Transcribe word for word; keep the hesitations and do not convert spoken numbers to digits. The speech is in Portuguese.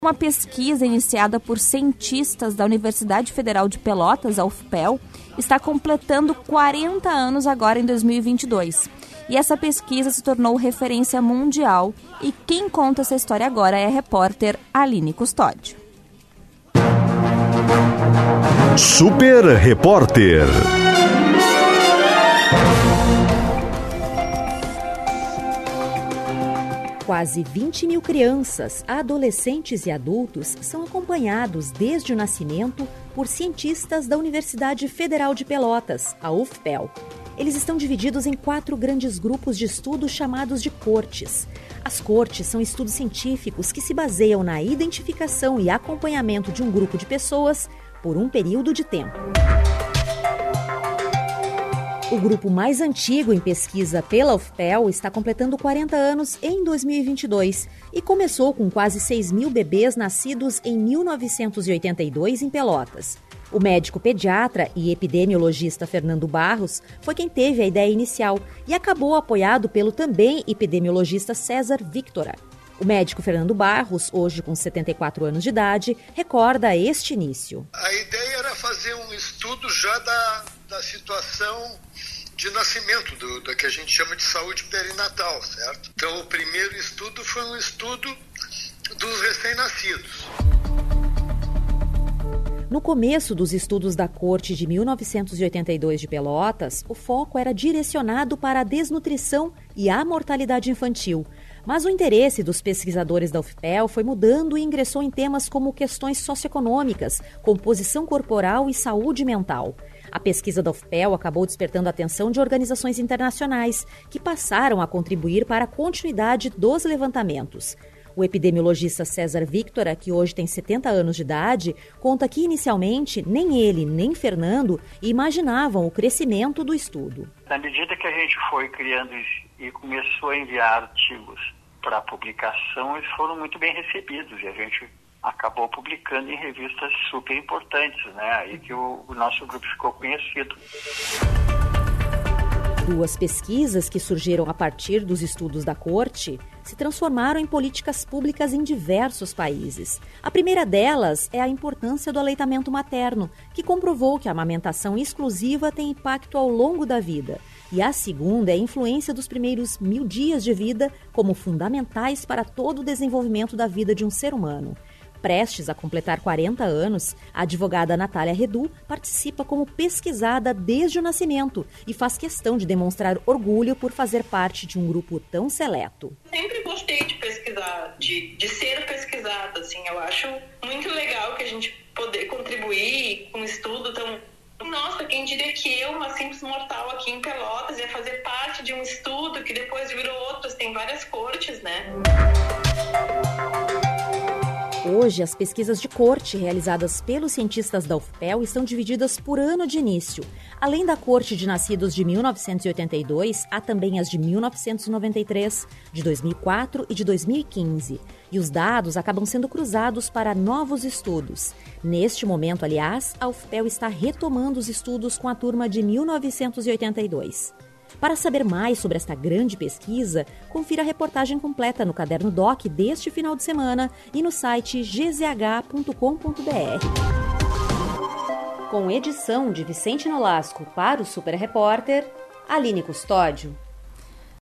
Uma pesquisa iniciada por cientistas da Universidade Federal de Pelotas, a U F P E L, está completando quarenta anos agora em dois mil e vinte e dois. E essa pesquisa se tornou referência mundial. E quem conta essa história agora é a repórter Aline Custódio. Super Repórter. Quase vinte mil crianças, adolescentes e adultos são acompanhados desde o nascimento por cientistas da Universidade Federal de Pelotas, a U F P E L. Eles estão divididos em quatro grandes grupos de estudos chamados de cortes. As cortes são estudos científicos que se baseiam na identificação e acompanhamento de um grupo de pessoas por um período de tempo. O grupo mais antigo em pesquisa pela U F P E L está completando quarenta anos em dois mil e vinte e dois e começou com quase seis mil bebês nascidos em mil novecentos e oitenta e dois em Pelotas. O médico pediatra e epidemiologista Fernando Barros foi quem teve a ideia inicial e acabou apoiado pelo também epidemiologista César Victora. O médico Fernando Barros, hoje com setenta e quatro anos de idade, recorda este início. A ideia era fazer um estudo já da, da situação de nascimento, do, da que a gente chama de saúde perinatal, certo? Então, o primeiro estudo foi um estudo dos recém-nascidos. No começo dos estudos da Corte de mil novecentos e oitenta e dois de Pelotas, o foco era direcionado para a desnutrição e a mortalidade infantil. Mas o interesse dos pesquisadores da U F P E L foi mudando e ingressou em temas como questões socioeconômicas, composição corporal e saúde mental. A pesquisa da U F P E L acabou despertando a atenção de organizações internacionais, que passaram a contribuir para a continuidade dos levantamentos. O epidemiologista César Victora, que hoje tem setenta anos de idade, conta que inicialmente nem ele nem Fernando imaginavam o crescimento do estudo. Na medida que a gente foi criando e começou a enviar artigos para publicação, eles foram muito bem recebidos e a gente acabou publicando em revistas super importantes, né? Aí que o, o nosso grupo ficou conhecido. Duas pesquisas que surgiram a partir dos estudos da Corte se transformaram em políticas públicas em diversos países. A primeira delas é a importância do aleitamento materno, que comprovou que a amamentação exclusiva tem impacto ao longo da vida. E a segunda é a influência dos primeiros mil dias de vida como fundamentais para todo o desenvolvimento da vida de um ser humano. Prestes a completar quarenta anos, a advogada Natália Redu participa como pesquisada desde o nascimento e faz questão de demonstrar orgulho por fazer parte de um grupo tão seleto. Sempre gostei de pesquisar, de, de ser pesquisada, assim, eu acho muito legal que a gente poder contribuir com um estudo tão... Nossa, quem diria que eu, uma simples mortal aqui em Pelotas, ia fazer parte de um estudo que depois virou outros, tem várias cortes, né? Hoje, as pesquisas de corte realizadas pelos cientistas da U F P E L estão divididas por ano de início. Além da corte de nascidos de mil novecentos e oitenta e dois, há também as de mil novecentos e noventa e três, de dois mil e quatro e de dois mil e quinze. E os dados acabam sendo cruzados para novos estudos. Neste momento, aliás, a U F P E L está retomando os estudos com a turma de mil novecentos e oitenta e dois. Para saber mais sobre esta grande pesquisa, confira a reportagem completa no Caderno Doc deste final de semana e no site g z h ponto com ponto b r. Com edição de Vicente Nolasco para o Super Repórter, Aline Custódio.